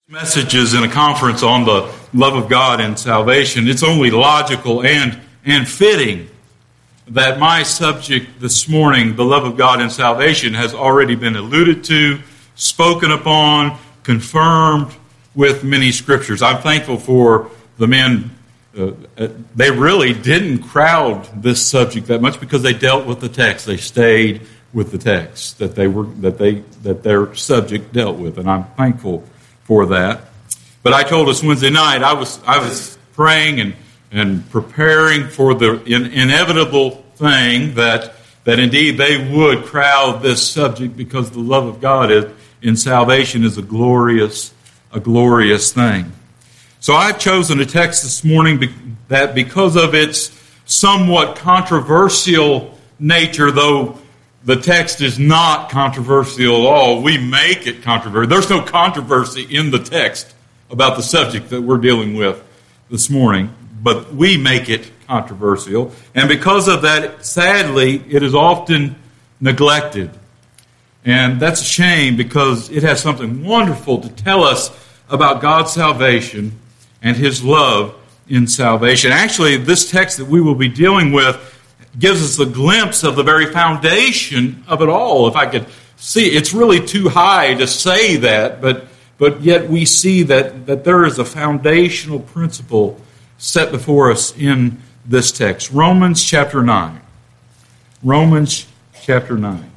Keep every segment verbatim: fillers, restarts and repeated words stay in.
Messages in a conference on the love of God and salvation, it's only logical and, and fitting that my subject this morning, the love of God and salvation, has already been alluded to, spoken upon, confirmed with many scriptures. I'm thankful for the men. Uh, they really didn't crowd this subject that much because they dealt with the text. They stayed with the text that they were that they that their subject dealt with, and I'm thankful for that. But I told us Wednesday night I was I was praying and and preparing for the in, inevitable thing that that indeed they would crowd this subject because the love of God is, in salvation is a glorious a glorious thing. So I've chosen a text this morning that because of its somewhat controversial nature, though the text is not controversial at all, we make it controversial. There's no controversy in the text about the subject that we're dealing with this morning, but we make it controversial. And because of that, sadly, it is often neglected. And that's a shame because it has something wonderful to tell us about God's salvation and His love in salvation. Actually, this text that we will be dealing with gives us a glimpse of the very foundation of it all. If I could see, it's really too high to say that, but but yet we see that, that there is a foundational principle set before us in this text. Romans chapter nine. Romans chapter nine.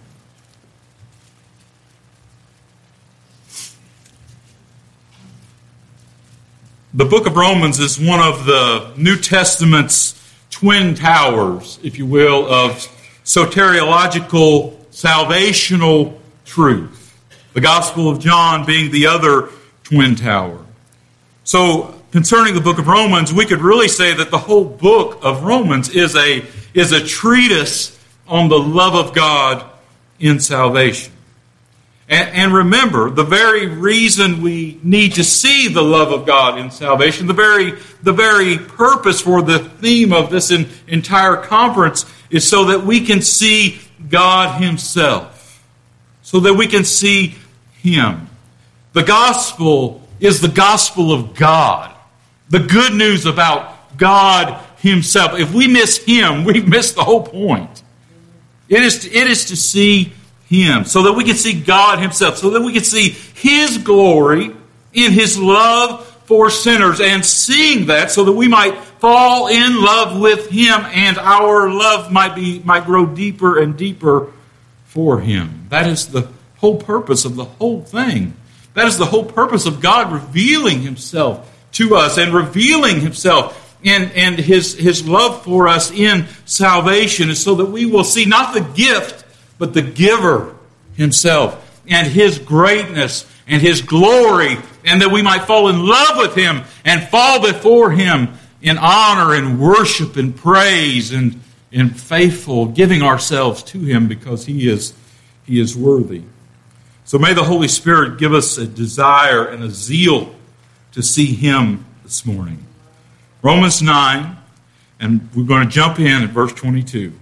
The book of Romans is one of the New Testament's twin towers, if you will, of soteriological, salvational truth. The Gospel of John being the other twin tower. So, concerning the book of Romans, we could really say that the whole book of Romans is a, is a treatise on the love of God in salvation. And, and remember, the very reason we need to see the love of God in salvation, the very, the very purpose for the theme of this in, entire conference is so that we can see God Himself. So that we can see Him. The gospel is the gospel of God. The good news about God Himself. If we miss Him, we miss the whole point. It is to, it is to see Him, so that we can see God Himself, so that we can see His glory in His love for sinners, and seeing that so that we might fall in love with Him and our love might be might grow deeper and deeper for Him. That is the whole purpose of the whole thing. That is the whole purpose of God revealing Himself to us and revealing Himself and, and His, His love for us in salvation is so that we will see not the gift, but the giver Himself and His greatness and His glory, and that we might fall in love with Him and fall before Him in honor and worship and praise and in faithful giving ourselves to Him because He is, He is worthy. So may the Holy Spirit give us a desire and a zeal to see Him this morning. Romans nine, and we're going to jump in at verse twenty-two.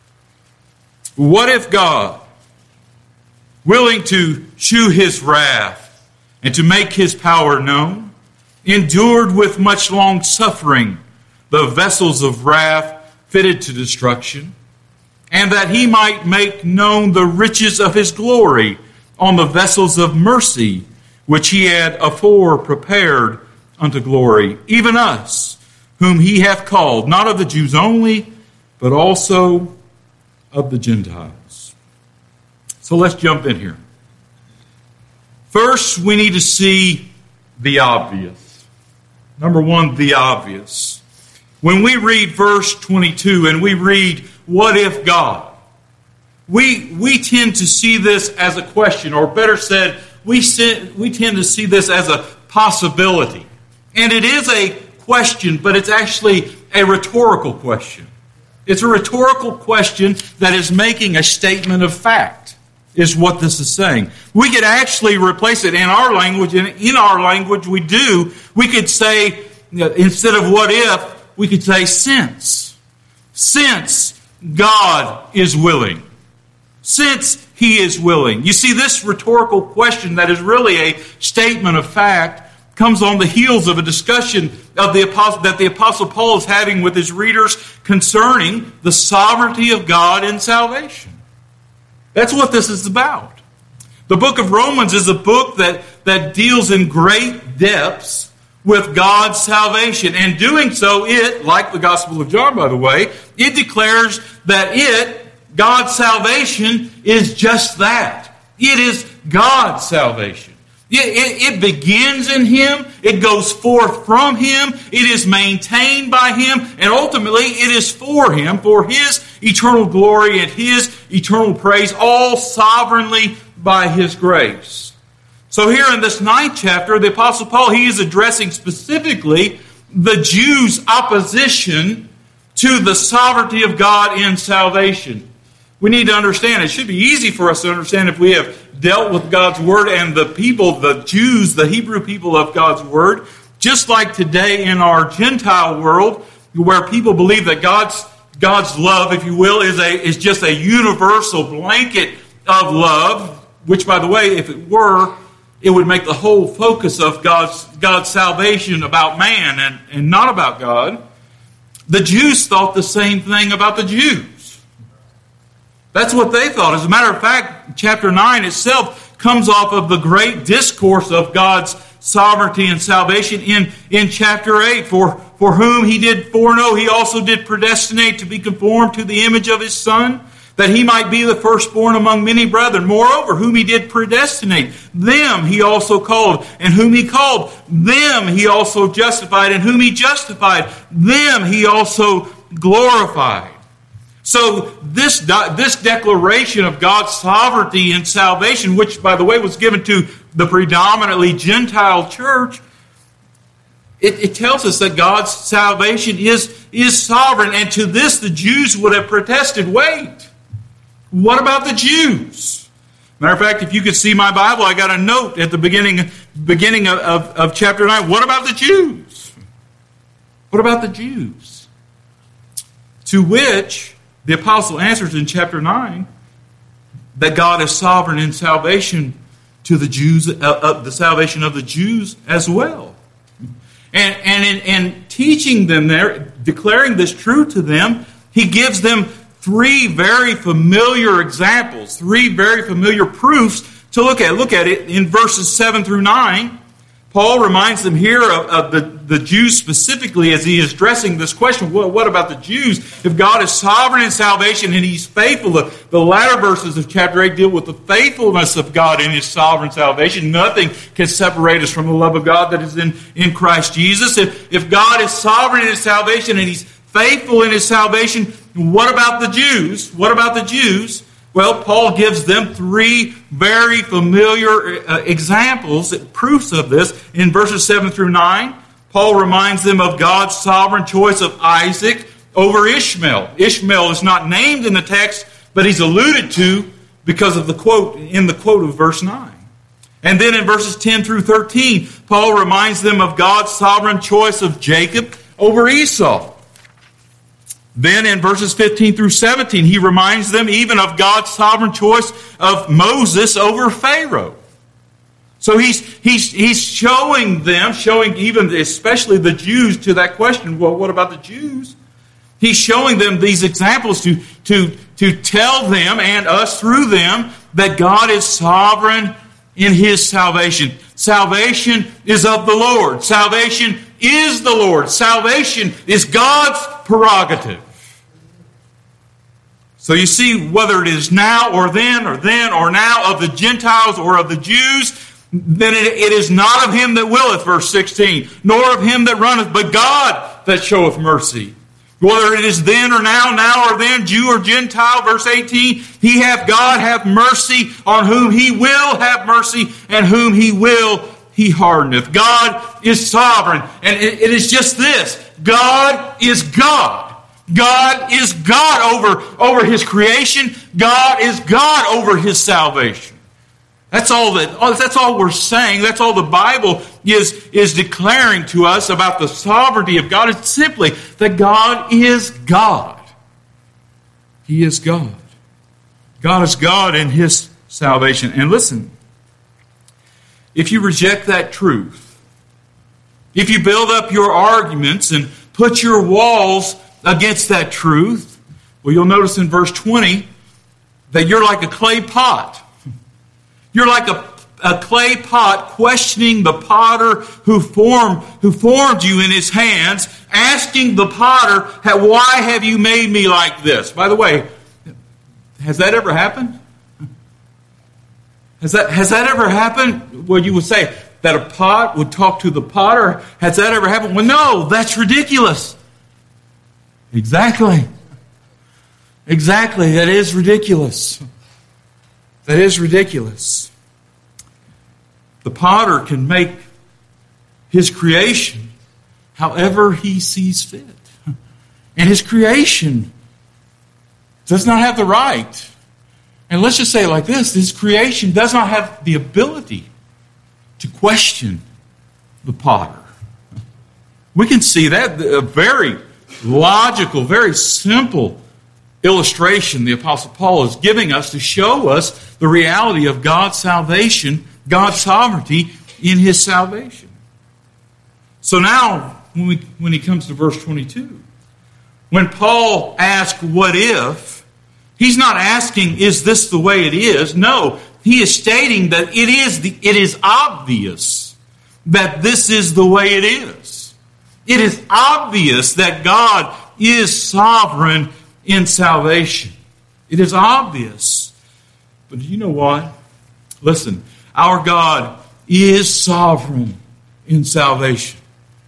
What if God, willing to shew His wrath and to make His power known, endured with much long suffering the vessels of wrath fitted to destruction, and that He might make known the riches of His glory on the vessels of mercy, which He had afore prepared unto glory, even us, whom He hath called, not of the Jews only, but also of the Gentiles. So let's jump in here. First, we need to see the obvious. Number one, the obvious. When we read verse twenty-two and we read, what if God? We, we tend to see this as a question, or better said, we, see, we tend to see this as a possibility. And it is a question, but it's actually a rhetorical question. It's a rhetorical question that is making a statement of fact, is what this is saying. We could actually replace it in our language, and in our language we do. We could say, instead of what if, we could say since. Since God is willing. Since He is willing. You see, this rhetorical question that is really a statement of fact comes on the heels of a discussion of the apostle, that the Apostle Paul is having with his readers concerning the sovereignty of God in salvation. That's what this is about. The book of Romans is a book that, that deals in great depths with God's salvation. And doing so, it, like the Gospel of John, by the way, it declares that it, God's salvation, is just that. It is God's salvation. It, it, it begins in Him. It goes forth from Him. It is maintained by Him. And ultimately, it is for Him, for His eternal glory and His eternal praise, all sovereignly by His grace. So here in this ninth chapter, the Apostle Paul, he is addressing specifically the Jews' opposition to the sovereignty of God in salvation. We need to understand, it should be easy for us to understand if we have dealt with God's Word and the people, the Jews, the Hebrew people of God's Word, just like today in our Gentile world, where people believe that God's God's love, if you will, is a is just a universal blanket of love, which, by the way, if it were, it would make the whole focus of God's God's salvation about man and, and not about God. The Jews thought the same thing about the Jews. That's what they thought. As a matter of fact, chapter nine itself comes off of the great discourse of God's sovereignty and salvation in, in chapter eight. For, for whom He did foreknow, He also did predestinate to be conformed to the image of His Son, that He might be the firstborn among many brethren. Moreover, whom He did predestinate, them He also called. And whom He called, them He also justified. And whom He justified, them He also glorified. So this, this declaration of God's sovereignty in salvation, which, by the way, was given to the predominantly Gentile church, it, it tells us that God's salvation is, is sovereign. And to this, the Jews would have protested, wait, what about the Jews? Matter of fact, if you could see my Bible, I got a note at the beginning, beginning of, of, of chapter nine. What about the Jews? What about the Jews? To which the apostle answers in chapter nine that God is sovereign in salvation to the Jews, uh, uh, the salvation of the Jews as well. And, and in, in teaching them there, declaring this truth to them, he gives them three very familiar examples, three very familiar proofs to look at. Look at it in verses seven through nine. Paul reminds them here of, of the, the Jews specifically as he is addressing this question. Well, what about the Jews? If God is sovereign in salvation and He's faithful, the, the latter verses of chapter eight deal with the faithfulness of God in His sovereign salvation. Nothing can separate us from the love of God that is in, in Christ Jesus. If, if God is sovereign in His salvation and He's faithful in His salvation, what about the Jews? What about the Jews? Well, Paul gives them three very familiar uh, examples, proofs of this. In verses seven through nine, Paul reminds them of God's sovereign choice of Isaac over Ishmael. Ishmael is not named in the text, but he's alluded to because of the quote, in the quote of verse nine. And then in verses ten through thirteen, Paul reminds them of God's sovereign choice of Jacob over Esau. Then in verses fifteen through seventeen, he reminds them even of God's sovereign choice of Moses over Pharaoh. So he's, he's, he's showing them, showing even especially the Jews to that question, well, what about the Jews? He's showing them these examples to, to, to tell them and us through them that God is sovereign in His salvation. Salvation is of the Lord. Salvation is the Lord. Salvation is God's prerogative. So you see, whether it is now or then or then or now, of the Gentiles or of the Jews, then it, it is not of him that willeth, verse sixteen, nor of him that runneth, but God that showeth mercy. Whether it is then or now, now or then, Jew or Gentile, verse eighteen, He hath, God hath mercy on whom He will have mercy, and whom He will He hardeneth. God is sovereign, and it, it is just this: God is God. God is God over, over His creation. God is God over His salvation. That's all that. That's all we're saying. That's all the Bible is, is declaring to us about the sovereignty of God. It's simply that God is God. He is God. God is God in His salvation. And listen, if you reject that truth, if you build up your arguments and put your walls against that truth, well, you'll notice in verse twenty that you're like a clay pot. You're like a, a clay pot questioning the potter who formed, who formed you in his hands, asking the potter, why have you made me like this? By the way, has that ever happened? Has that, has that ever happened? Well, you would say that a pot would talk to the potter. Has that ever happened? Well, no, that's ridiculous. Exactly. Exactly. That is ridiculous. That is ridiculous. The potter can make his creation however he sees fit. And his creation does not have the right. And let's just say it like this. His creation does not have the ability to question the potter. We can see that, a very logical, very simple illustration the Apostle Paul is giving us to show us the reality of God's salvation, God's sovereignty in his salvation. So now, when, we, when he comes to verse twenty-two, when Paul asks, what if? He's not asking, is this the way it is? No, he is stating that it is, the, it is obvious that this is the way it is. It is obvious that God is sovereign in salvation. It is obvious. But you know what? Listen, our God is sovereign in salvation.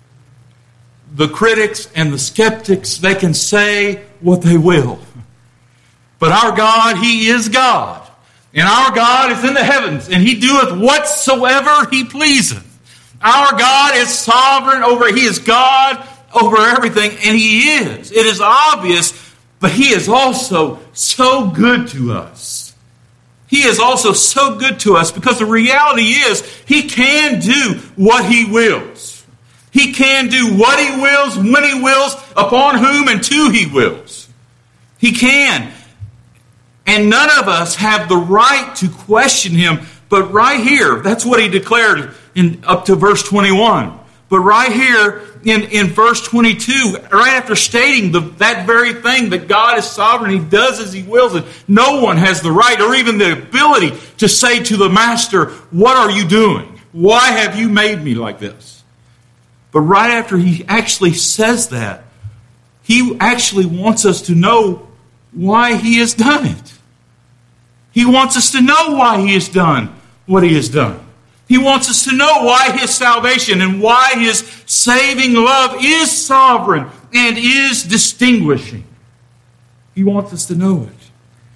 The critics and the skeptics, they can say what they will. But our God, he is God. And our God is in the heavens, and he doeth whatsoever he pleaseth. Our God is sovereign over, he is God over everything, and he is. It is obvious, but he is also so good to us. He is also so good to us because the reality is he can do what he wills. He can do what he wills, when he wills, upon whom and to he wills. He can. And none of us have the right to question him. But right here, that's what he declared in up to verse twenty-one. But right here in, in verse twenty-two, right after stating the, that very thing, that God is sovereign, he does as he wills, and no one has the right or even the ability to say to the master, what are you doing? Why have you made me like this? But right after he actually says that, he actually wants us to know why he has done it. He wants us to know why he has done what he has done. He wants us to know why his salvation and why his saving love is sovereign and is distinguishing. He wants us to know it.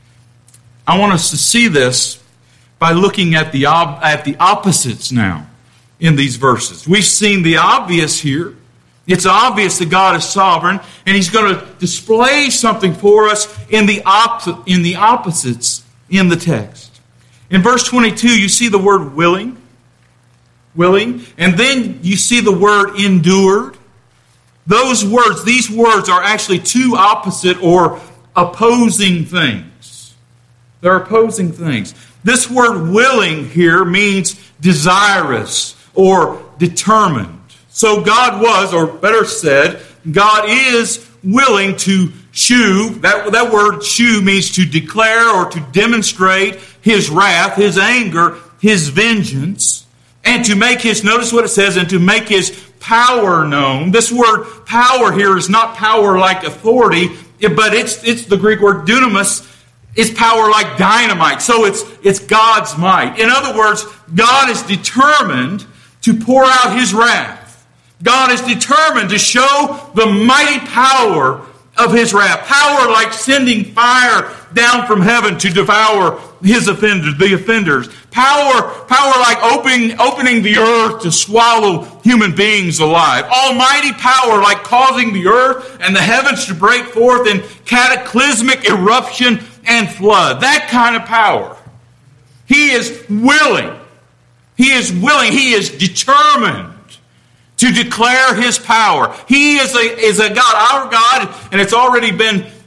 I want us to see this by looking at the, ob- at the opposites now in these verses. We've seen the obvious here. It's obvious that God is sovereign, and he's going to display something for us in the, op- in the opposites in the text. In verse twenty-two, you see the word willing. Willing. And then you see the word endured. Those words, these words are actually two opposite or opposing things. They're opposing things. This word willing here means desirous or determined. So God was, or better said, God is willing to shew. That, that word shew means to declare or to demonstrate his wrath, his anger, his vengeance, and to make his, notice what it says, and to make his power known. This word power here is not power like authority, but it's, it's the Greek word dunamis. It's power like dynamite. So it's, it's God's might. In other words, God is determined to pour out his wrath. God is determined to show the mighty power of his wrath. Power like sending fire down from heaven to devour his offenders, the offenders. Power, power like opening, opening the earth to swallow human beings alive. Almighty power like causing the earth and the heavens to break forth in cataclysmic eruption and flood. That kind of power. He is willing. He is willing. He is determined to declare his power. He is a, is a God, our God, and it's already been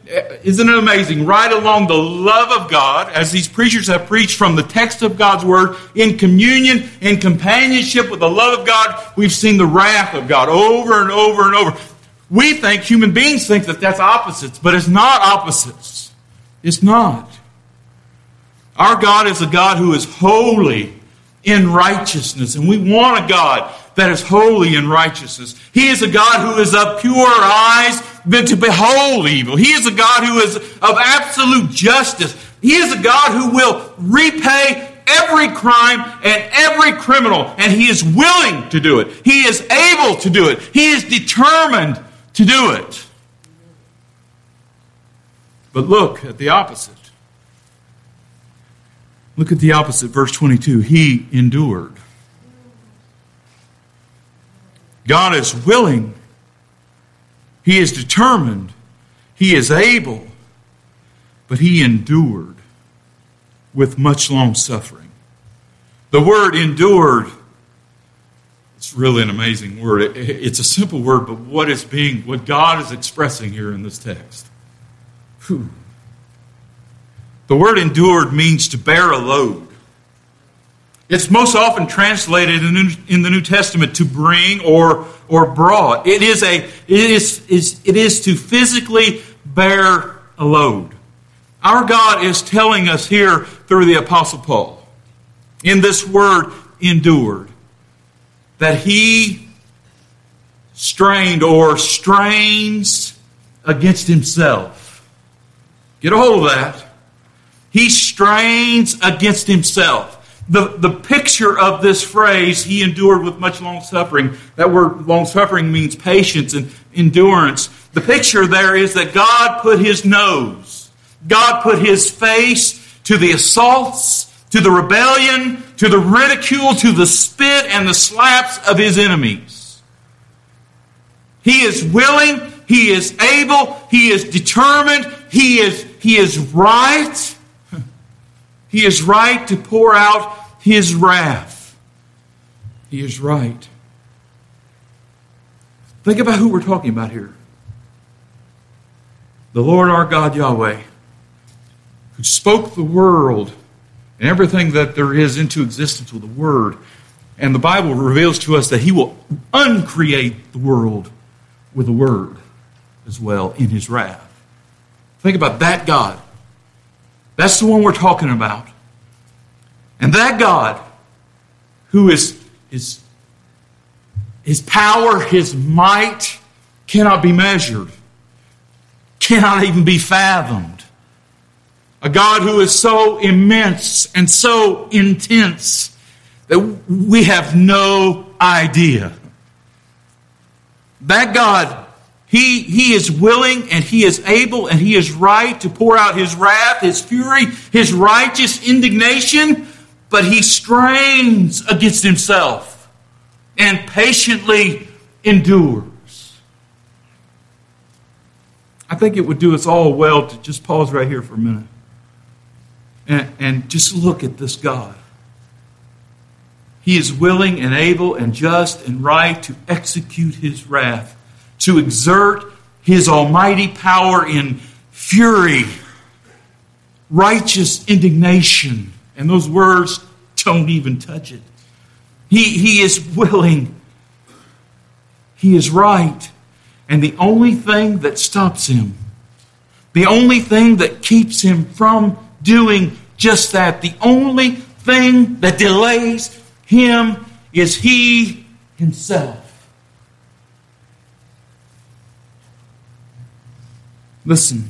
isn't it amazing? Right along the love of God, as these preachers have preached from the text of God's Word, in communion, in companionship with the love of God, we've seen the wrath of God over and over and over. We think, human beings think that that's opposites, but it's not opposites. It's not. Our God is a God who is holy in righteousness, and we want a God that is holy in righteousness. He is a God who is of pure eyes to behold evil. He is a God who is of absolute justice. He is a God who will repay every crime and every criminal, and He is willing to do it. He is able to do it. He is determined to do it. But look at the opposite. Look at the opposite, verse twenty-two. He endured. God is willing. He is determined. He is able. But He endured with much long suffering. The word endured, it's really an amazing word. It's a simple word, but what is being, what God is expressing here in this text. Whew. The word endured means to bear a load. It's most often translated in the New Testament to bring or or brought. It is a it is, is it is to physically bear a load. Our God is telling us here through the Apostle Paul, in this word endured, that He strained or strains against Himself. Get a hold of that. He strains against Himself. The, the picture of this phrase, He endured with much long suffering, that word long suffering means patience and endurance. The picture there is that God put His nose, God put His face to the assaults, to the rebellion, to the ridicule, to the spit and the slaps of His enemies. He is willing, He is able, He is determined, He is, he is right. He is right to pour out His wrath. He is right. Think about who we're talking about here. The Lord our God Yahweh, who spoke the world and everything that there is into existence with the Word. And the Bible reveals to us that He will uncreate the world with the Word as well in His wrath. Think about that God. That's the one we're talking about. And that God, who is, is His power, His might, cannot be measured, cannot even be fathomed. A God who is so immense and so intense that we have no idea. That God, He, he is willing and He is able and He is right to pour out His wrath, His fury, His righteous indignation, but He strains against Himself and patiently endures. I think it would do us all well to just pause right here for a minute and, and just look at this God. He is willing and able and just and right to execute His wrath, to exert His almighty power in fury, righteous indignation. And those words don't even touch it. He, he is willing. He is right. And the only thing that stops Him, the only thing that keeps Him from doing just that, the only thing that delays Him is He Himself. Listen,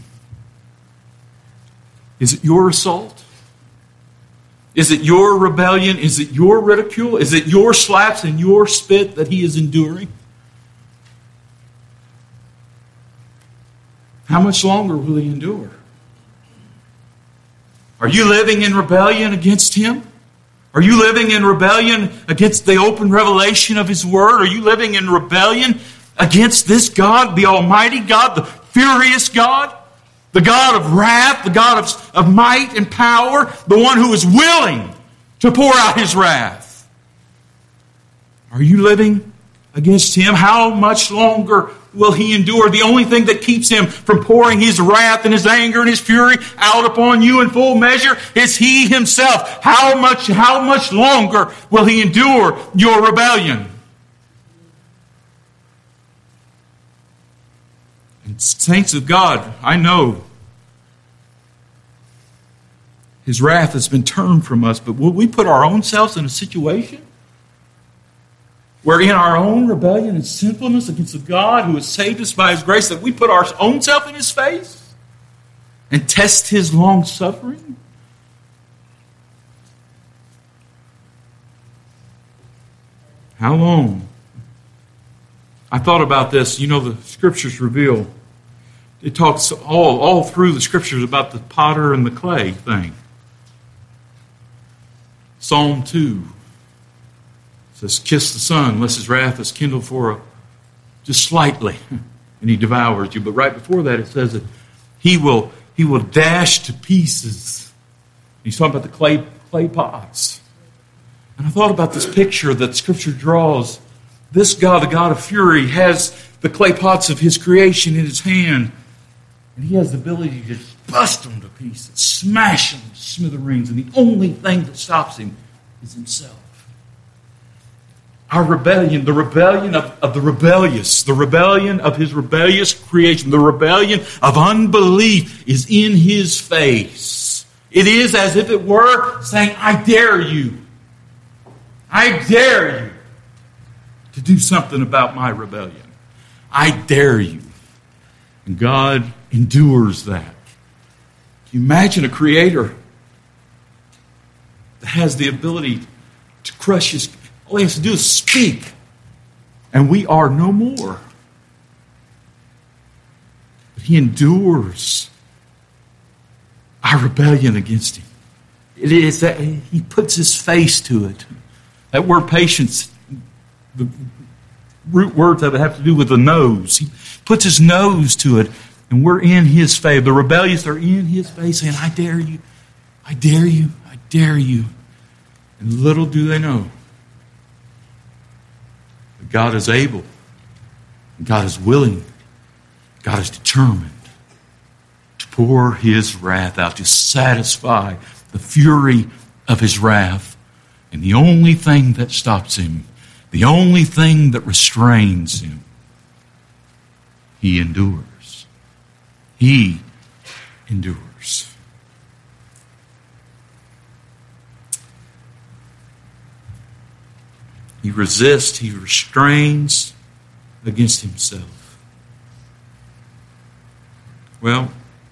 is it your assault? Is it your rebellion? Is it your ridicule? Is it your slaps and your spit that He is enduring? How much longer will He endure? Are you living in rebellion against Him? Are you living in rebellion against the open revelation of His Word? Are you living in rebellion against this God, the Almighty God, the furious God, the God of wrath, the God of, of might and power, the one who is willing to pour out His wrath? Are you living against him, how much longer will he endure? The only thing that keeps him from pouring his wrath and his anger and his fury out upon you in full measure is he himself. How much, how much longer will he endure your rebellion? And saints of God, I know his wrath has been turned from us, but will we put our own selves in a situation where in our own rebellion and sinfulness against the God who has saved us by his grace, that we put our own self in his face and test his long suffering? How long? I thought about this. You know, the scriptures reveal, it talks all, all through the scriptures about the potter and the clay thing. Psalm two says, kiss the Son, lest his wrath is kindled for a, just slightly, and he devours you. But right before that it says that he will, he will dash to pieces. He's talking about the clay, clay pots. And I thought about this picture that Scripture draws. This God, the God of fury, has the clay pots of his creation in his hand. And he has the ability to just bust them to pieces, smash them to smithereens. And the only thing that stops him is himself. Our rebellion, the rebellion of, of the rebellious, the rebellion of his rebellious creation, the rebellion of unbelief is in his face. It is as if it were saying, I dare you. I dare you to do something about my rebellion. I dare you. And God endures that. Can you imagine a creator that has the ability to crush his... All he has to do is speak, and we are no more. But he endures our rebellion against him. It is that he puts his face to it. That word patience, the root words that have to do with the nose. He puts his nose to it, and we're in his face. The rebellious are in his face saying, I dare you, I dare you, I dare you. And little do they know, God is able, God is willing, God is determined to pour his wrath out, to satisfy the fury of his wrath. And the only thing that stops him, the only thing that restrains him, he endures. He endures. He resists, he restrains against himself. Well,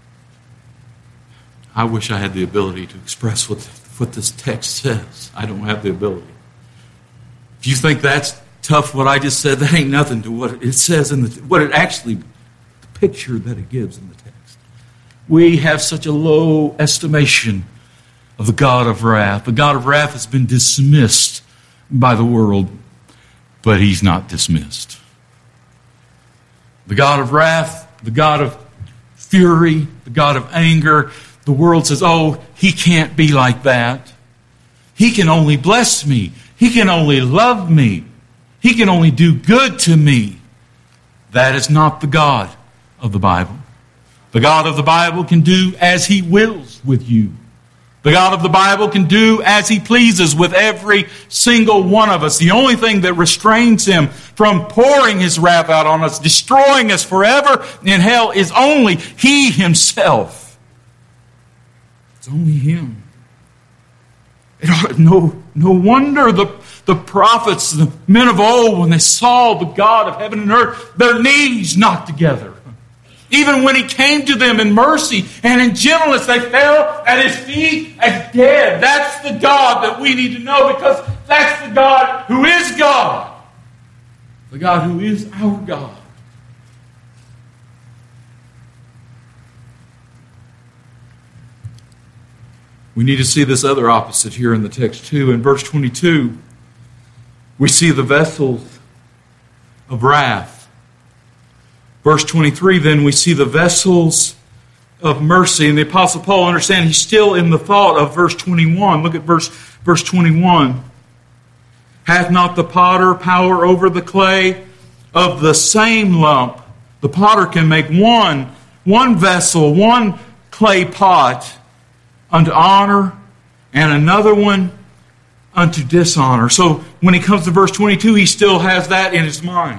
I wish I had the ability to express what, what this text says. I don't have the ability. If you think that's tough, what I just said, that ain't nothing to what it says in the, what it actually, the picture that it gives in the text. We have such a low estimation of the God of wrath. The God of wrath has been dismissed by the world, but he's not dismissed. The God of wrath, the God of fury, the God of anger, the world says, oh, he can't be like that. He can only bless me. He can only love me. He can only do good to me. That is not the God of the Bible. The God of the Bible can do as he wills with you. The God of the Bible can do as he pleases with every single one of us. The only thing that restrains him from pouring his wrath out on us, destroying us forever in hell, is only he himself. It's only him. It, no, no wonder the, the prophets, the men of old, when they saw the God of heaven and earth, their knees knocked together. Even when he came to them in mercy and in gentleness, they fell at his feet as dead. That's the God that we need to know, because that's the God who is God. The God who is our God. We need to see this other opposite here in the text too. In verse twenty-two, we see the vessels of wrath. Verse twenty-three, then we see the vessels of mercy. And the Apostle Paul, understand, he's still in the thought of verse twenty-one. Look at verse, verse twenty-one. Hath not the potter power over the clay? Of the same lump, the potter can make one, one vessel, one clay pot unto honor, and another one unto dishonor. So when he comes to verse twenty-two, he still has that in his mind.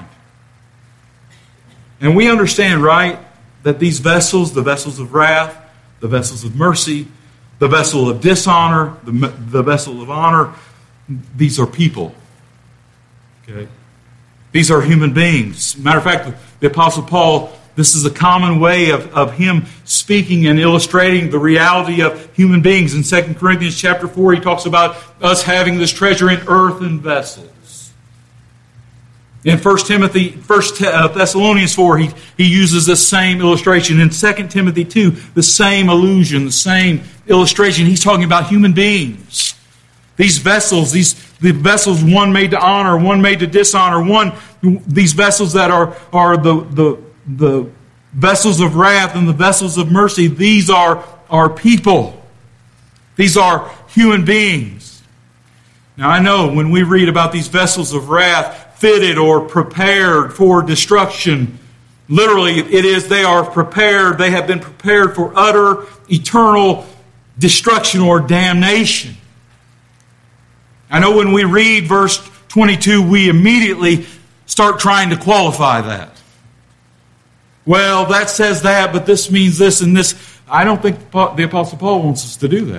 And we understand, right, that these vessels, the vessels of wrath, the vessels of mercy, the vessel of dishonor, the, the vessel of honor, these are people. Okay? These are human beings. Matter of fact, the Apostle Paul, this is a common way of, of him speaking and illustrating the reality of human beings. In Second Corinthians chapter four, he talks about us having this treasure in earthen vessels. In First Timothy, First Thessalonians four, he, he uses the same illustration. In Second Timothy two, the same allusion, the same illustration. He's talking about human beings. These vessels, these the vessels, one made to honor, one made to dishonor, one these vessels that are are the the the vessels of wrath and the vessels of mercy. These are are people. These are human beings. Now I know when we read about these vessels of wrath, fitted or prepared for destruction, literally it is they are prepared. They have been prepared for utter eternal destruction or damnation. I know when we read verse twenty-two, we immediately start trying to qualify that. Well, that says that, but this means this and this. I don't think the Apostle Paul wants us to do that.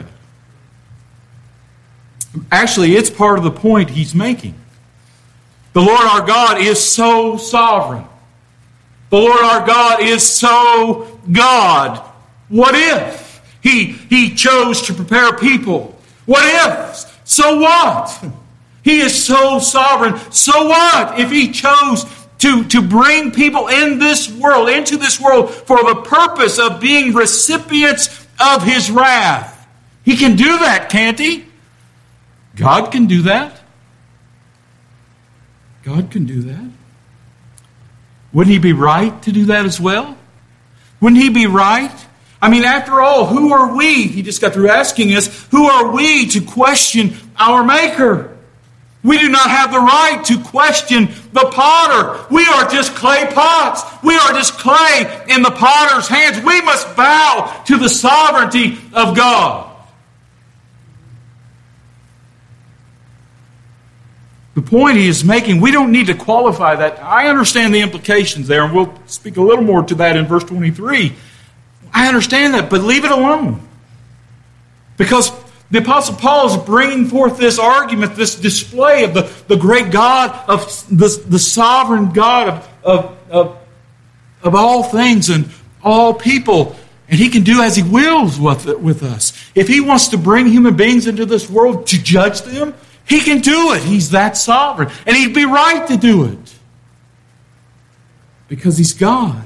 Actually, it's part of the point he's making. The Lord our God is so sovereign. The Lord our God is so God. What if He, he chose to prepare people? What if? So what? He is so sovereign. So what if He chose to, to bring people in this world, into this world, for the purpose of being recipients of His wrath? He can do that, can't He? God can do that. God can do that. Wouldn't He be right to do that as well? Wouldn't He be right? I mean, after all, who are we? He just got through asking us, who are we to question our Maker? We do not have the right to question the potter. We are just clay pots. We are just clay in the potter's hands. We must bow to the sovereignty of God. The point he is making, we don't need to qualify that. I understand the implications there, and we'll speak a little more to that in verse twenty-three. I understand that, but leave it alone. Because the Apostle Paul is bringing forth this argument, this display of the, the great God, of the, the sovereign God of, of, of, of all things and all people. And He can do as He wills with, with us. If He wants to bring human beings into this world to judge them, He can do it. He's that sovereign. And He'd be right to do it. Because He's God.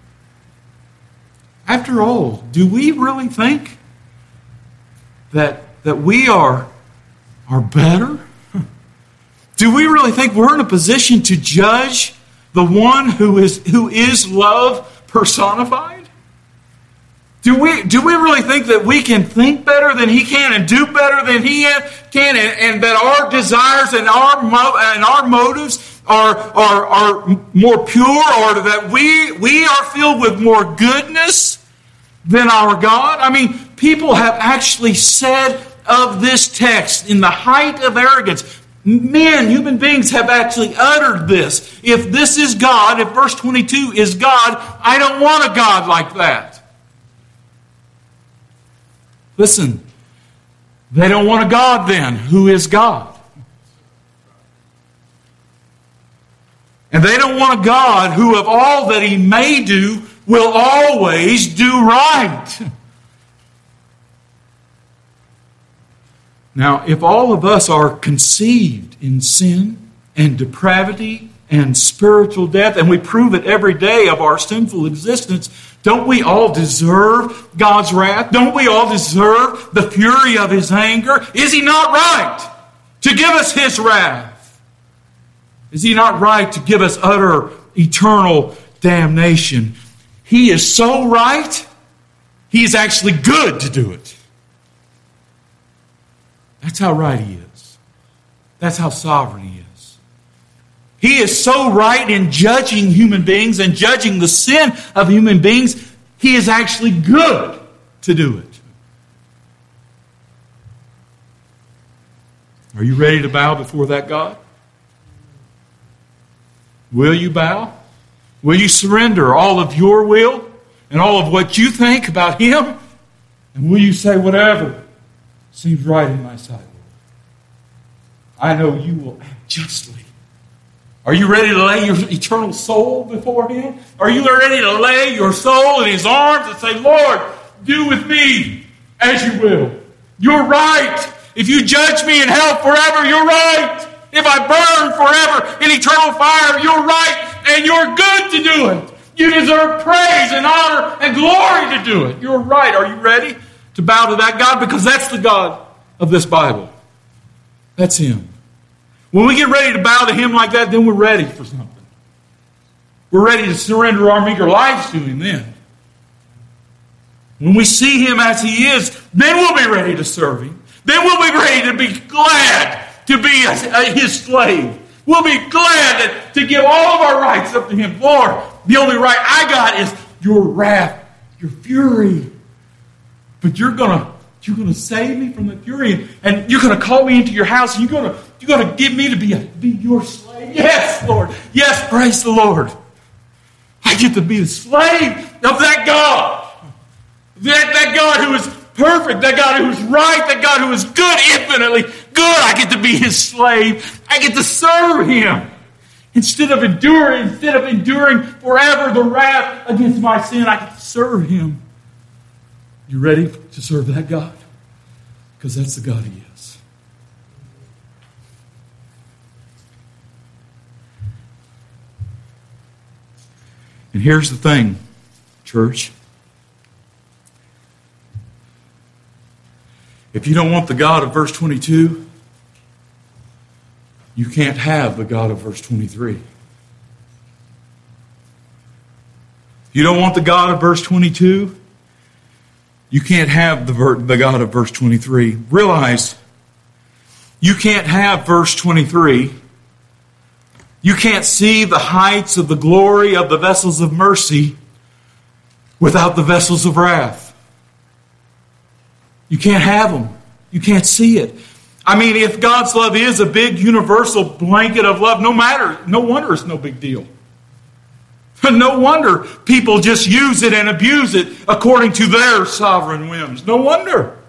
After all, do we really think that, that we are, are better? Do we really think we're in a position to judge the one who is, who is love personified? Do we, do we really think that we can think better than He can and do better than He can, and, and that our desires and our, and our motives are, are, are more pure, or that we, we are filled with more goodness than our God? I mean, people have actually said of this text, in the height of arrogance, men, human beings have actually uttered this. If this is God, if verse twenty-two is God, I don't want a God like that. Listen, they don't want a God then. Who is God? And they don't want a God who, of all that He may do, will always do right. Now, if all of us are conceived in sin and depravity and spiritual death, and we prove it every day of our sinful existence, don't we all deserve God's wrath? Don't we all deserve the fury of His anger? Is He not right to give us His wrath? Is He not right to give us utter, eternal damnation? He is so right, He is actually good to do it. That's how right He is. That's how sovereign He is. He is so right in judging human beings and judging the sin of human beings, He is actually good to do it. Are you ready to bow before that God? Will you bow? Will you surrender all of your will and all of what you think about Him? And will you say, whatever seems right in my sight, Lord? I know you will act justly. Are you ready to lay your eternal soul before Him? Are you ready to lay your soul in His arms and say, Lord, do with me as you will. You're right. If you judge me in hell forever, you're right. If I burn forever in eternal fire, you're right. And you're good to do it. You deserve praise and honor and glory to do it. You're right. Are you ready to bow to that God? Because that's the God of this Bible. That's Him. When we get ready to bow to Him like that, then we're ready for something. We're ready to surrender our meager lives to Him then. When we see Him as He is, then we'll be ready to serve Him. Then we'll be ready to be glad to be His slave. We'll be glad to give all of our rights up to Him. Lord, the only right I got is your wrath, your fury. But you're gonna, you're gonna save me from the fury, and you're gonna call me into your house, and you're gonna, you're gonna give me to be a, be your slave. Yes, Lord. Yes, praise the Lord. I get to be the slave of that God. That, that God who is perfect, that God who is right, that God who is good, infinitely good. I get to be His slave. I get to serve Him. Instead of enduring, instead of enduring forever the wrath against my sin, I get to serve Him. You ready to serve that God? Because that's the God He is. And here's the thing, church. If you don't want the God of verse twenty-two, you can't have the God of verse twenty-three. If you don't want the God of verse twenty-two, you can't have the, ver- the God of verse twenty-three. Realize, you can't have verse twenty-three. You can't see the heights of the glory of the vessels of mercy without the vessels of wrath. You can't have them. You can't see it. I mean, if God's love is a big universal blanket of love, no matter, no wonder it's no big deal. No wonder people just use it and abuse it according to their sovereign whims. No wonder.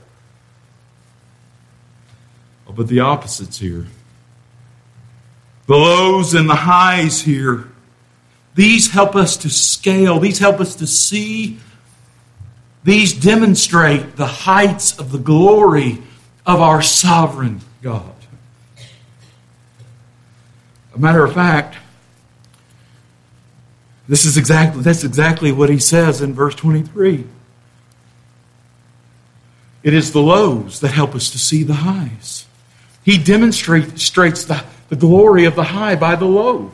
Oh, but the opposite's here. The lows and the highs here. These help us to scale. These help us to see. These demonstrate the heights of the glory of our sovereign God. A matter of fact, this is exactly that's exactly what he says in verse twenty-three. It is the lows that help us to see the highs. He demonstrates the, the glory of the high by the low.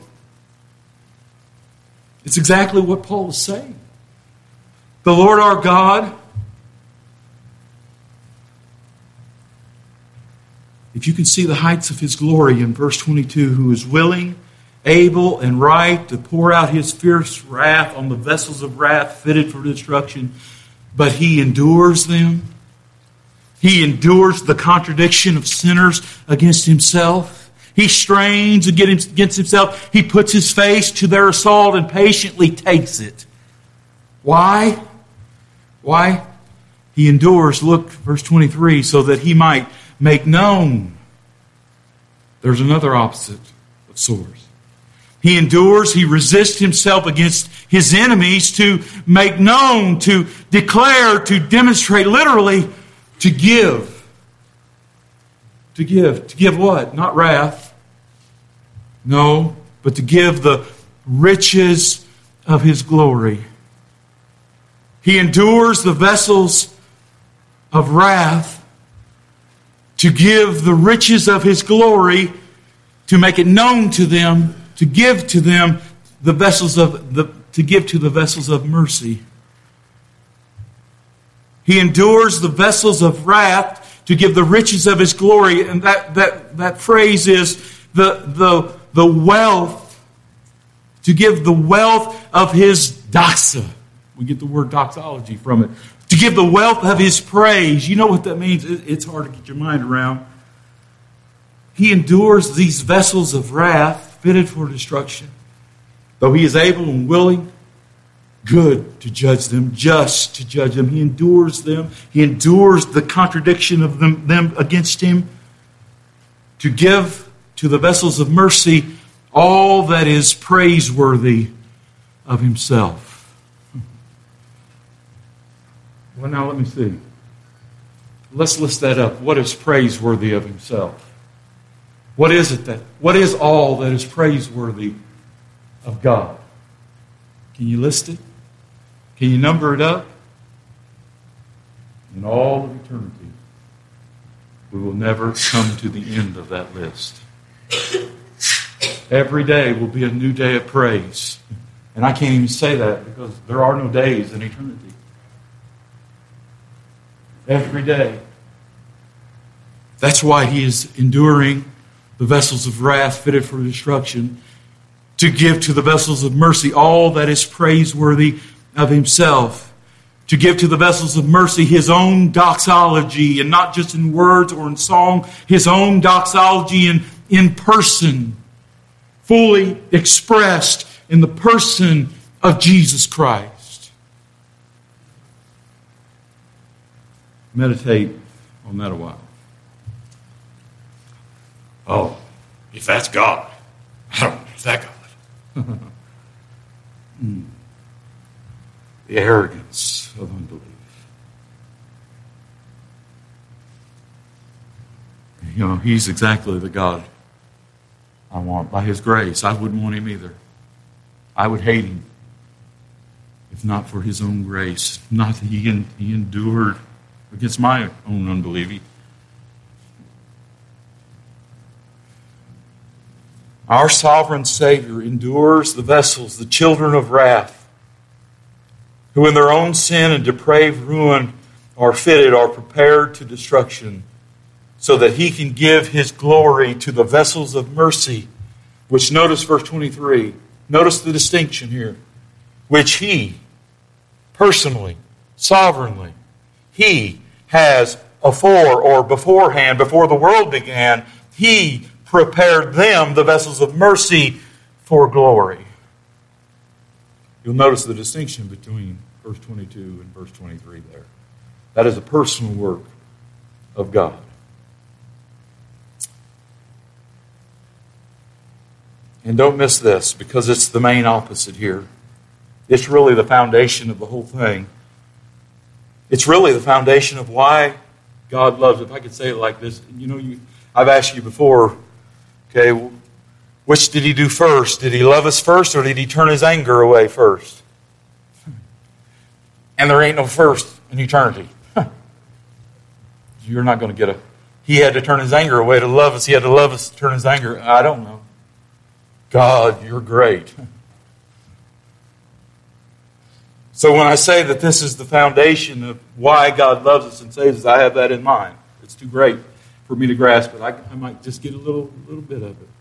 It's exactly what Paul is saying. The Lord our God, if you can see the heights of His glory in verse twenty-two, who is willing, able, and right to pour out His fierce wrath on the vessels of wrath fitted for destruction, but He endures them. He endures the contradiction of sinners against Himself. He strains against Himself. He puts His face to their assault and patiently takes it. Why? Why? He endures, look, verse twenty-three, so that He might make known. There's another opposite of swords. He endures, He resists Himself against His enemies to make known, to declare, to demonstrate, literally, to give. To give. To give what? Not wrath. No, but to give the riches of His glory. He endures the vessels of wrath to give the riches of His glory, to make it known to them, to give to them the vessels of the to give to the vessels of mercy. He endures the vessels of wrath to give the riches of his glory. And that, that, that phrase is the, the, the wealth, to give the wealth of his doxa. We get the word doxology from it. To give the wealth of his praise. You know what that means? It's hard to get your mind around. He endures these vessels of wrath fitted for destruction, though he is able and willing, good to judge them, just to judge them. He endures them. He endures the contradiction of them, them against him, to give to the vessels of mercy all that is praiseworthy of himself. Well, now let me see. Let's list that up. What is praiseworthy of himself? What is it that, what is all that is praiseworthy of God? Can you list it? Can you number it up? In all of eternity, we will never come to the end of that list. Every day will be a new day of praise. And I can't even say that because there are no days in eternity. Every day. That's why he is enduring the vessels of wrath fitted for destruction, to give to the vessels of mercy all that is praiseworthy of himself, to give to the vessels of mercy his own doxology, and not just in words or in song, his own doxology in, in person, fully expressed in the person of Jesus Christ. Meditate on that a while. Oh, if that's God, I don't know if that God. mm. The arrogance of unbelief. You know, he's exactly the God I want. By his grace, I wouldn't want him either. I would hate him if not for his own grace. Not that he, he endured against my own unbelief. Our sovereign Savior endures the vessels, the children of wrath, who in their own sin and depraved ruin are fitted, are prepared to destruction, so that he can give his glory to the vessels of mercy, which, notice verse twenty-three, notice the distinction here, which he, personally, sovereignly, he has afore or beforehand, before the world began, he prepared them, the vessels of mercy, for glory. You'll notice the distinction between verse twenty-two and verse twenty-three there. That is a personal work of God. And don't miss this, because it's the main opposite here. It's really the foundation of the whole thing. It's really the foundation of why God loves. If I could say it like this, you know, you, I've asked you before, okay, which did he do first? Did he love us first, or did he turn his anger away first? And there ain't no first in eternity. You're not going to get a... He had to turn his anger away to love us. He had to love us to turn his anger. I don't know. God, you're great. So when I say that this is the foundation of why God loves us and saves us, I have that in mind. It's too great for me to grasp it. I, I might just get a little, little bit of it.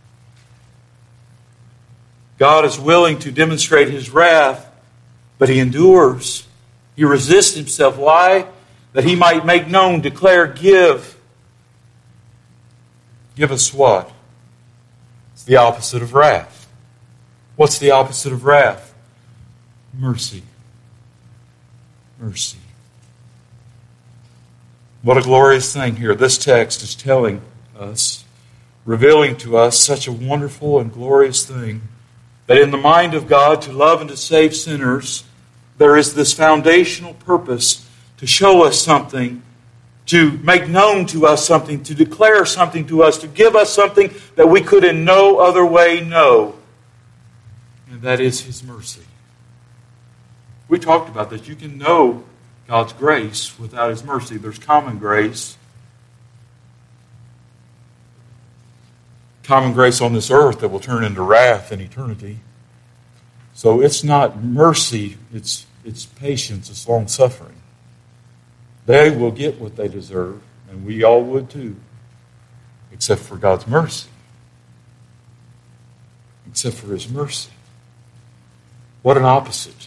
God is willing to demonstrate his wrath, but he endures. He resists himself. Why? That he might make known, declare, give. Give us what? It's the opposite of wrath. What's the opposite of wrath? Mercy. Mercy. What a glorious thing here. This text is telling us, revealing to us such a wonderful and glorious thing, that in the mind of God to love and to save sinners, there is this foundational purpose to show us something, to make known to us something, to declare something to us, to give us something that we could in no other way know. And that is his mercy. We talked about this. You can know God's grace without his mercy. There's common grace. Common grace on this earth that will turn into wrath in eternity. So it's not mercy, it's, it's patience, it's long suffering. They will get what they deserve, And we all would too. Except for God's mercy. Except for His mercy. What an opposite.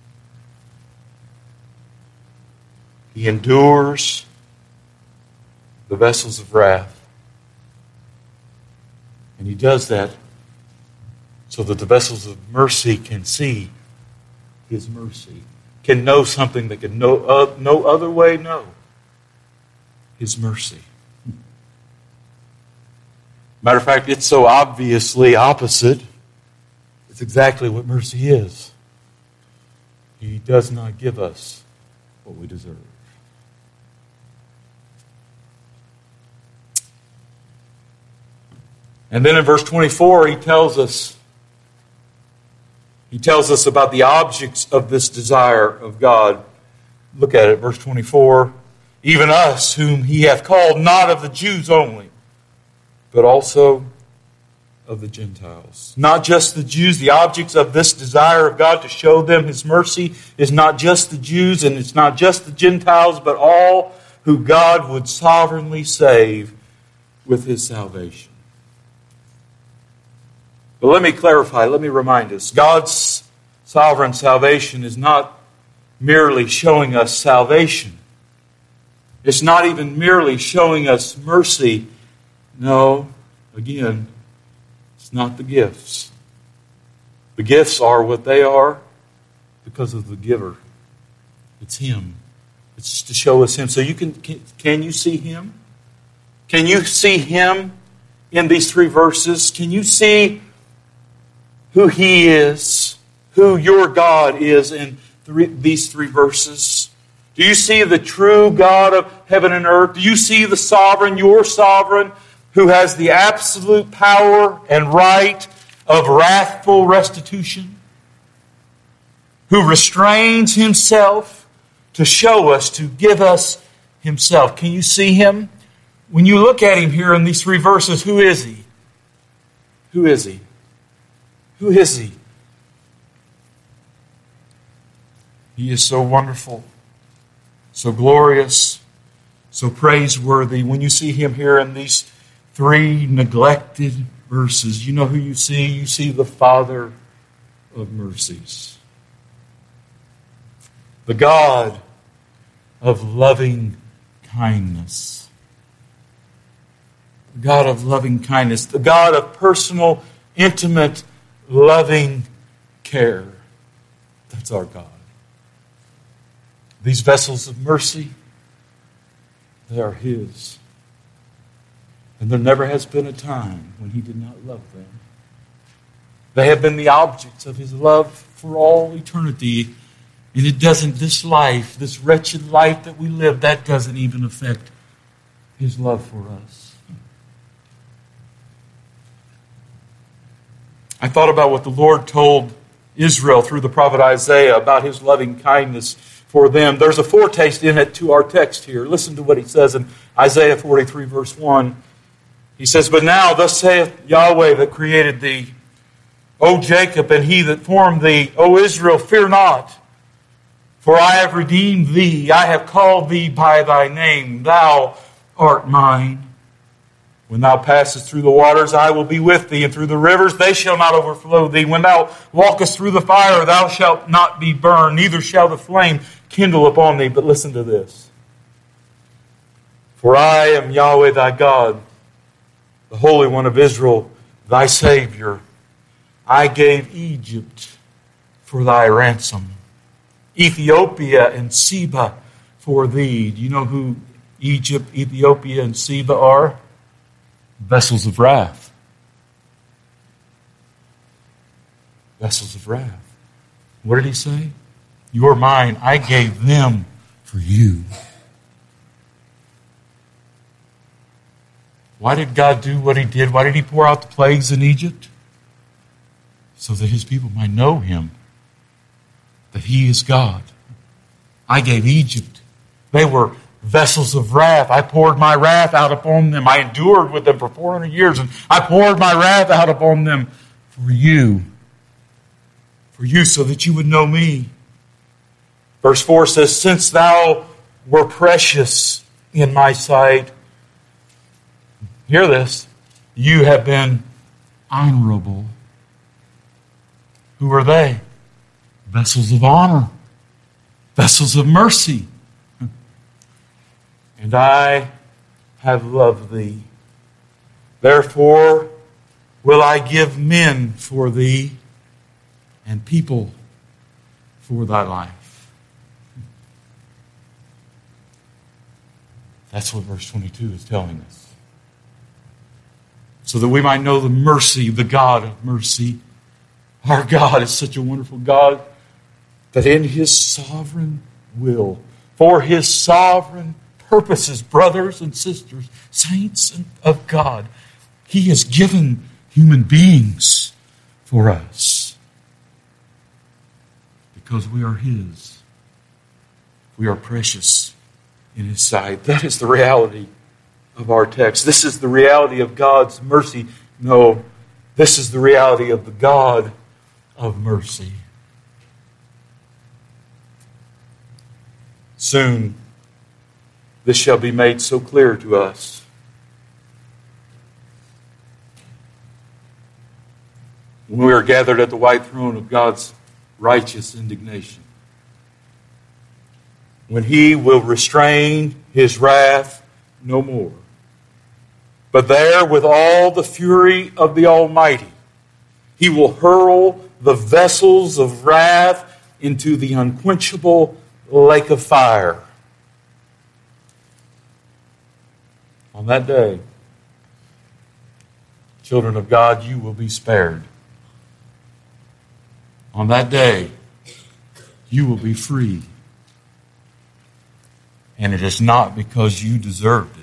He endures the vessels of wrath. And He does that so that the vessels of mercy can see His mercy. Can know something that can no, uh, no other way know. His mercy. Matter of fact, it's so obviously opposite. It's exactly what mercy is. He does not give us what we deserve. And then in verse twenty-four, he tells us, he tells us about the objects of this desire of God. Look at it, verse twenty-four. Even us, whom He hath called, not of the Jews only, but also of the Gentiles. Not just the Jews. The objects of this desire of God to show them His mercy is not just the Jews and it's not just the Gentiles, but all who God would sovereignly save with His salvation. But let me clarify, let me remind us. God's sovereign salvation is not merely showing us salvation. It's not even merely showing us mercy. No, again, it's not the gifts. The gifts are what they are because of the giver. It's Him. It's to show us Him. So you can, can, can you see Him? Can you see Him in these three verses? Can you see who He is, who your God is in three, these three verses? Do you see the true God of heaven and earth? Do you see the sovereign, your sovereign, who has the absolute power and right of wrathful restitution? Who restrains Himself to show us, to give us Himself. Can you see Him? When you look at Him here in these three verses, who is He? Who is He? Who is He? He is so wonderful, so glorious, so praiseworthy. When you see Him here in these three neglected verses, you know who you see? You see the Father of mercies. The God of loving kindness. The God of loving kindness. The God of personal, intimate, loving care. That's our God. These vessels of mercy, they are His. And there never has been a time when He did not love them. They have been the objects of His love for all eternity. And it doesn't, this life, this wretched life that we live, that doesn't even affect His love for us. I thought about what the Lord told Israel through the prophet Isaiah about His loving kindness for them. There's a foretaste in it to our text here. Listen to what He says in Isaiah forty-three, verse one. He says, "But now thus saith Yahweh that created thee, O Jacob, and He that formed thee, O Israel, fear not. For I have redeemed thee, I have called thee by thy name, thou art mine. When thou passest through the waters, I will be with thee, and through the rivers, they shall not overflow thee. When thou walkest through the fire, thou shalt not be burned, neither shall the flame kindle upon thee." But listen to this. "For I am Yahweh thy God, the Holy One of Israel, thy Savior. I gave Egypt for thy ransom, Ethiopia and Seba for thee." Do you know who Egypt, Ethiopia, and Seba are? Vessels of wrath. Vessels of wrath. What did He say? "You're mine. I gave them for you." Why did God do what He did? Why did He pour out the plagues in Egypt? So that His people might know Him. That He is God. I gave Egypt. They were vessels of wrath. I poured my wrath out upon them. I endured with them for four hundred years, and I poured my wrath out upon them for you. For you, so that you would know me. Verse four says, "Since thou were precious in my sight, Hear this. You have been honorable. Who are they? Vessels of honor. Vessels of mercy. And I have loved thee. Therefore will I give men for thee and people for thy life. That's what verse twenty-two is telling us. So that we might know the mercy, the God of mercy. Our God is such a wonderful God that in His sovereign will, for His sovereign purposes, brothers and sisters, saints of God, He has given human beings for us. Because we are His. We are precious in His sight. That is the reality of our text. This is the reality of God's mercy. No, this is the reality of the God of mercy. Soon, this shall be made so clear to us. When we are gathered at the white throne of God's righteous indignation. When He will restrain His wrath no more. But there, with all the fury of the Almighty, He will hurl the vessels of wrath into the unquenchable lake of fire. On that day, children of God, you will be spared. On that day, you will be free. And it is not because you deserved it.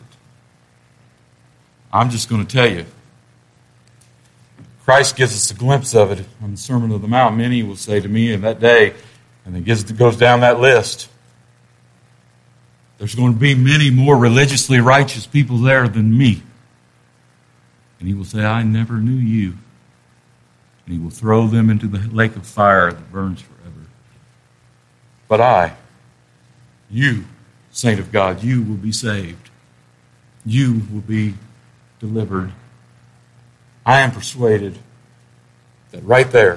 I'm just going to tell you. Christ gives us a glimpse of it on the Sermon on the Mount. Many will say to me in that day, and it gets, goes down that list, there's going to be many more religiously righteous people there than me. And He will say, I never knew you. And He will throw them into the lake of fire that burns forever. But I, you, saint of God, you will be saved. You will be delivered. I am persuaded that right there,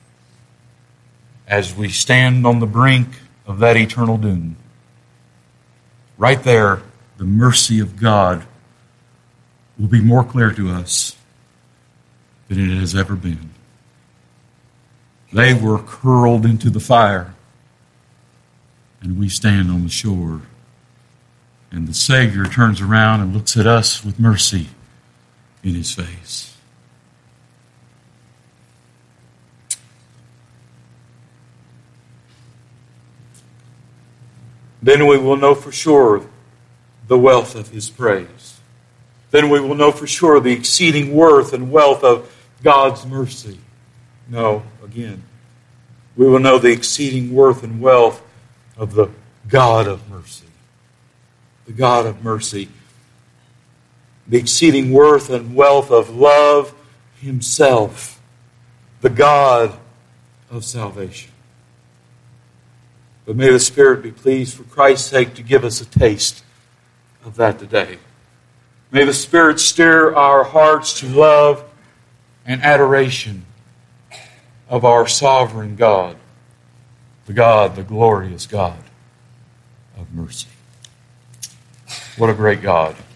as we stand on the brink of that eternal doom, right there, the mercy of God will be more clear to us than it has ever been. They were curled into the fire, and we stand on the shore. And the Savior turns around and looks at us with mercy in His face. Then we will know for sure the wealth of His praise. Then we will know for sure the exceeding worth and wealth of God's mercy. No, again, we will know the exceeding worth and wealth of the God of mercy. The God of mercy. The exceeding worth and wealth of love Himself. The God of salvation. But may the Spirit be pleased for Christ's sake to give us a taste of that today. May the Spirit stir our hearts to love and adoration of our sovereign God, the God, the glorious God of mercy. What a great God.